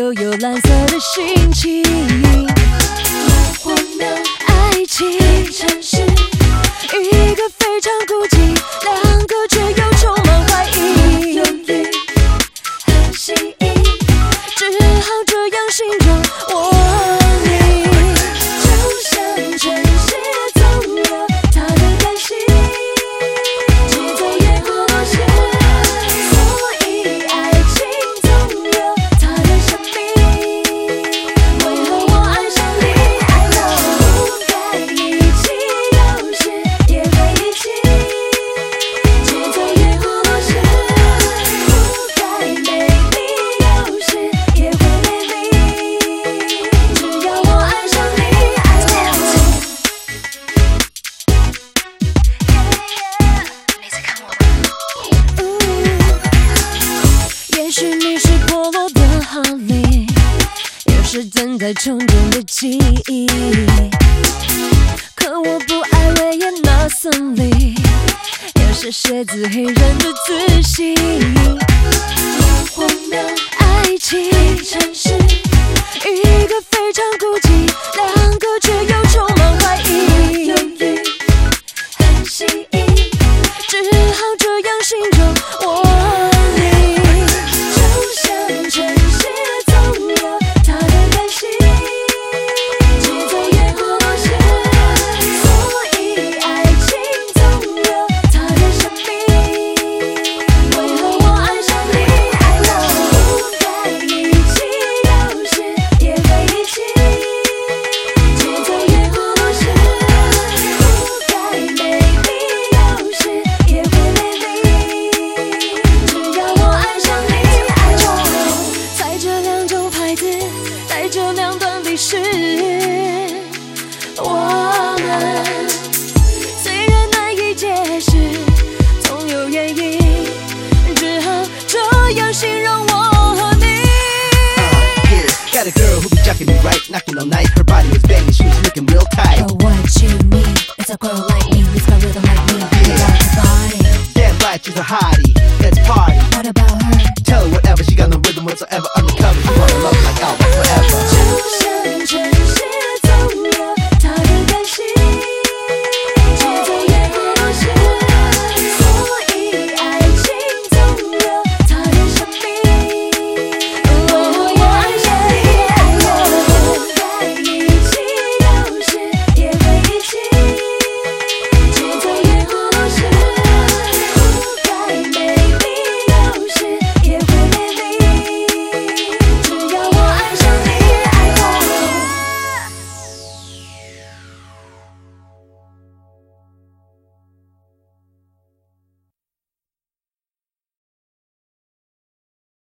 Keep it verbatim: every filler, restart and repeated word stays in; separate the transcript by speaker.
Speaker 1: 又有蓝色的心情。荒谬爱情城市，一个非常孤寂，两个却又充满怀疑。犹豫和心意，只好这样形容我你。就像城市总有它的感性，节奏也不落实，所以爱情总有它的神秘。为何我爱上你 I know 不该一起，有时也会一起，节奏也不落实，不该美丽，有时也会美丽，只要我爱上你 I know。
Speaker 2: 你在看我吗？
Speaker 1: 也许你是破落的哈利，有时等待重建的记忆，可我不爱维也纳森林，有时写字黑人的自信。荒谬爱情城市，一个非常孤寂，两个却又充满怀疑。犹豫和心意，只好这样形容我你。就像城市总有它的感性，节奏也不落实，所以爱情总有它的神秘。为何我爱上你 I know 不该一起，有时也会一起，节奏也不落实，不该美丽，有时也会美丽，只要我爱上你 I know。 在这两种牌子，在这两段历史，我们虽然难以解释，总有原因，只好这样形容我和你。
Speaker 3: Yeah, got a girl who be jacking me right, knocking all night. Her body was banging, she was looking real tight.
Speaker 1: But what you need is a girl like me, who's got rhythm like me, who got your body.
Speaker 3: Damn right, she's a hottie. Let's party.
Speaker 1: What about her?
Speaker 3: Tell her whatever, she got no rhythm whatsoever.